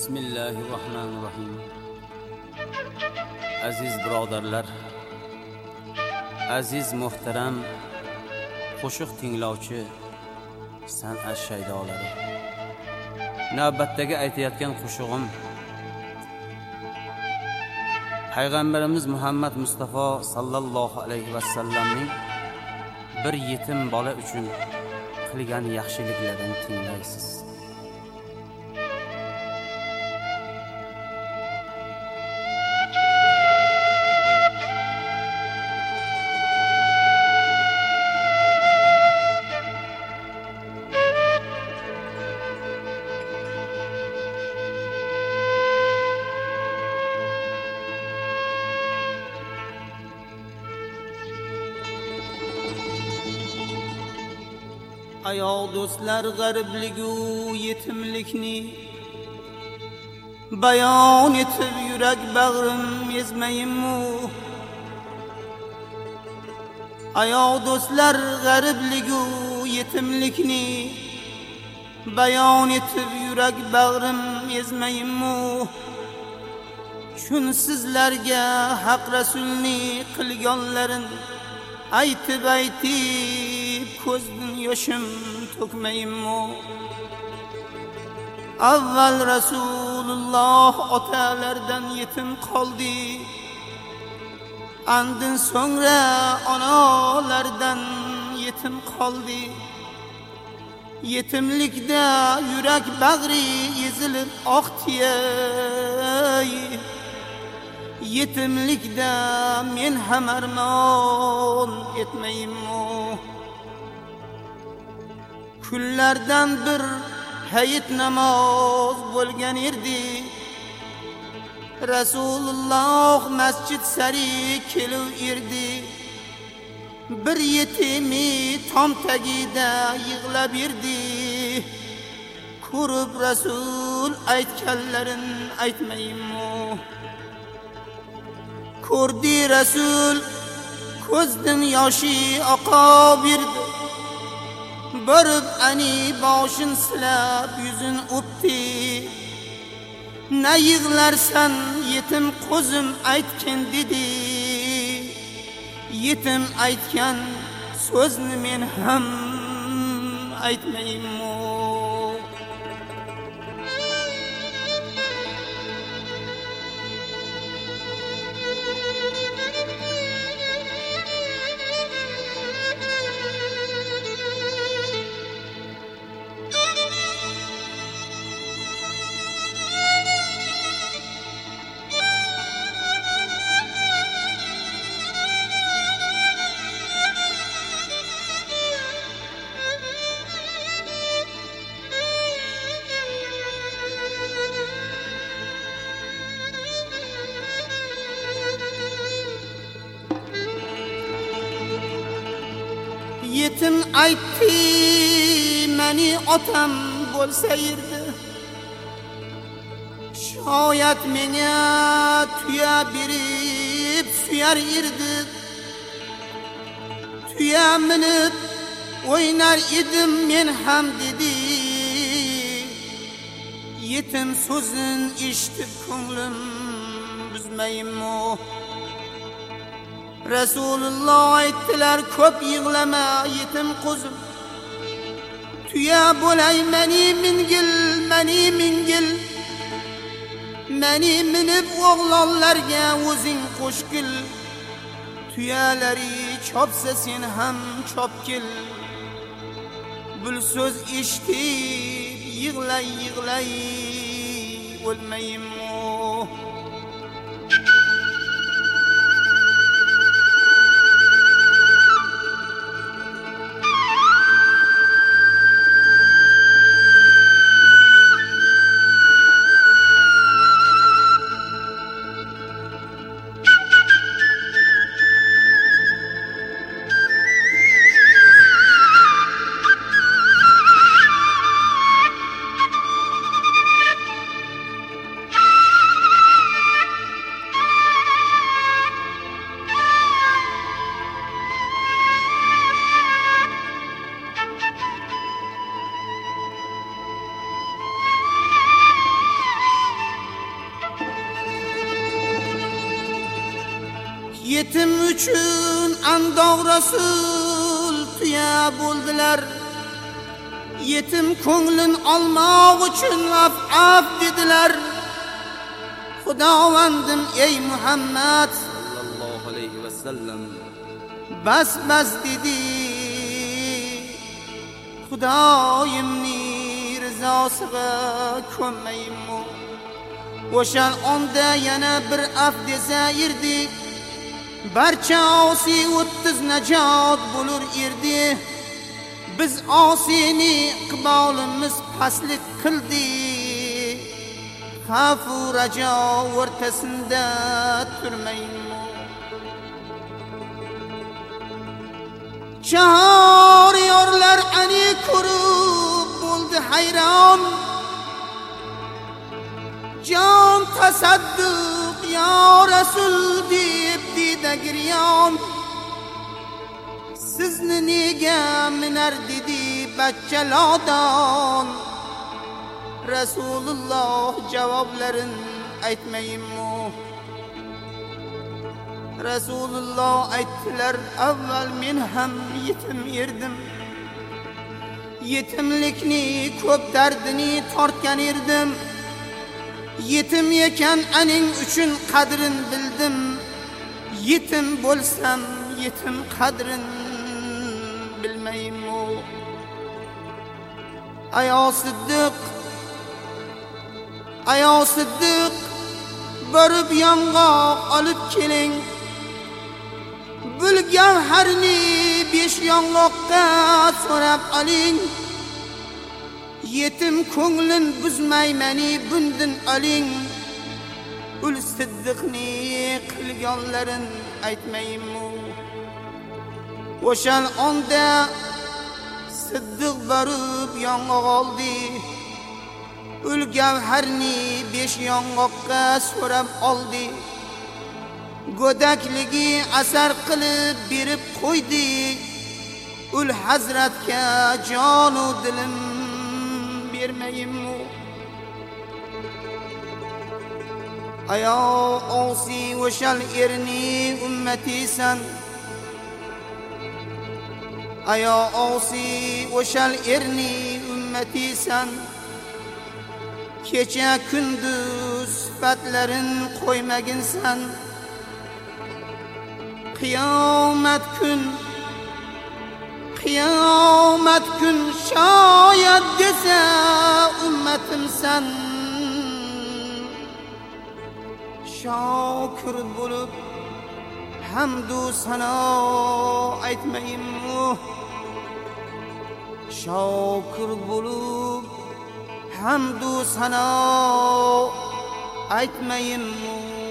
Bismillahirrahmanirrahim. Aziz birodarlar, aziz muhtaram qo'shiq tinglovchi san'at shaydolari. Navbatdagi aytayotgan qo'shig'im Payg'ambarimiz Muhammad Mustafa sallallohu alayhi va sallamning bir yetim bola uchun qilgan yaxshiliklarini tinglaysiz. Ayo do'stlar, g'aribligu yetimlikni bayon etib yurak bag'rim ezmayinmi? Ayo do'stlar, g'aribligu yetimlikni bayon etib yurak bag'rim ezmayinmi? Chun sizlarga haq rasulni qilganlarin aytib ko'zdan yoshim to'kmayinmi? Avval Rasululloh otalardan yetim qoldi, andin so'ngra onalardan yetim qoldi. Yetimlikda yurak bag'ri ezilib oqdi. Yetimlikda men ham armon etmayinmi? Kunlardan bir hayit namoz bo'lgan edi. Rasululloh masjid sari kelib erdi. Bir yetimi tom tagida yig'lab erdi. Ko'rib Rasul aytganlarin aytmayinmi? Ko'rdi Rasul, ko'zdan yoshi oqaverdi. Borib ani boshin silab yuzin o'pdi. Na yig'larsan yetim qo'zim aytgan dedi. Yetim aytgan so'zni men ham aytmayinmi? Yetim aytdi, meni otam bo'lsa edi. Shoyat menga tuya berib suyar edi. Tuya minib o'ynar edim men ham dedi. Yetim so'zin eshitib ko'nglim buzmayinmi? Rasululloh aytdilar, ko'p yig'lama yetim qo'zim. Tuya bo'lay meni mingil. Meni minib o'g'lonlarga o'zing qo'shgil. Tuyalari chopsa sen ham chopgil. Bul so'z eshitib yig'lay o'lmayinmi? yetim uchun andoq rasul tuya bo'ldilar. Yetim ko'nglin olmoq uchun af dedilar. Xudovandim ey Muhammad sallallohu alayhi vasallam, bas dedi. Xudoyimni rizosiga ko'nmayimmi? O'shan onda yana bir af desa irdi, barcha osi 30 najot bo'lur irdi. Biz osini iqbolimiz paslik qildi, xavfu rajo o'rtasida turmaymi? Chahoriyorlar ani ko'rib bo'ldi hayron. Jon tasadduq ya Rasul deb didagiryon. Sizni nega minar dedi bachchalodon. Rasululloh javoblarin aytmayimmi? Rasululloh aytdilar, avval men ham yetim erdim. Yetimlikni ko'p dardini tortgan erdim. Yetim ekan aning uchun qadrin bildim. Yetim bo'lsam yetim qadrin bilmayimmi? Ayo Siddiq borib yong'oq olib keling. Bulgan harni 5 yong'oqqa so'rab oling. Yetim ko'nglin buzmaymani bundan oling. Ul Siddiqni qilganlarin aytmayimmi? O'shan onda Siddiq borib yong'oq oldi. Ul gavharni 5 yong'oqqa so'rab oldi. Go'dakligi asar qilib berib qo'ydi. Ul hazratga jonu dilim bermayimmi? Ayo osi o'shal erni ummatisan. Ayo osi o'shal erni ummatisan. Kecha kunduz sifatlarin qo'ymaginsan. Qiyomat kun shoyat desa ummatimsan. Shokir bo'lib hamdu sano aytmayimmi? Shokir bo'lib hamdu sano aytmayimmi?